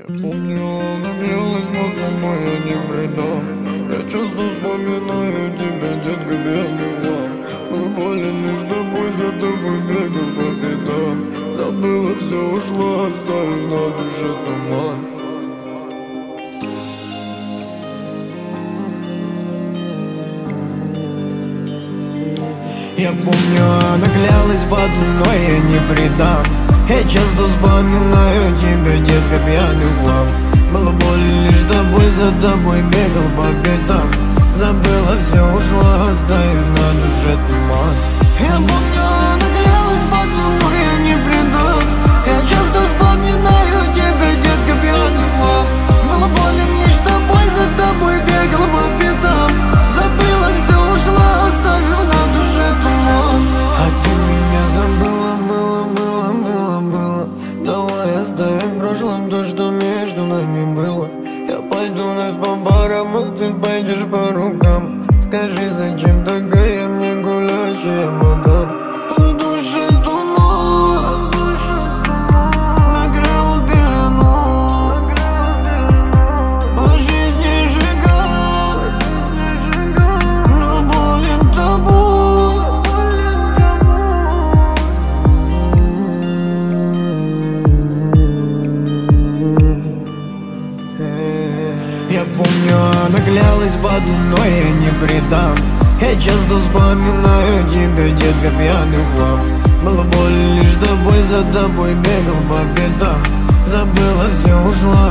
Помню, она клялась, но я не предам. Я часто вспоминаю тебя, детка, белый вам. Был болен лишь тобой, за тобой бегал по пятам. Забыла все, ушла, оставив на душе туман. Я помню, она клялась под луной, я не предам. Я часто вспоминаю тебя, детка, пьяный хлам. Было больно лишь тобой, за тобой бегал по пятам. Забыла все, ушла, оставив на душе туман. Я помню, она клялась под луной, я не предам. Я часто вспоминаю тебя, детка, пьяный хлам. Было больно лишь тобой, за тобой бегал по пятам. Забыла все, ушла, оставив на душе туман. А ты меня забыла, было. Давай оставим в прошлом то, что между нами было. Я пойду вновь по барам, а ты пойдешь по рукам. Скажи, зачем такая мне гулящая мадам? В душе туман накрыл пелену, по жизни сжигал, но болен тобой. Я помню, она клялась под луной, я не предам. Я часто вспоминаю тебя, детка, пьяный хлам. Было больно лишь тобой, за тобой бегал по пятам. Забыла все, ушла,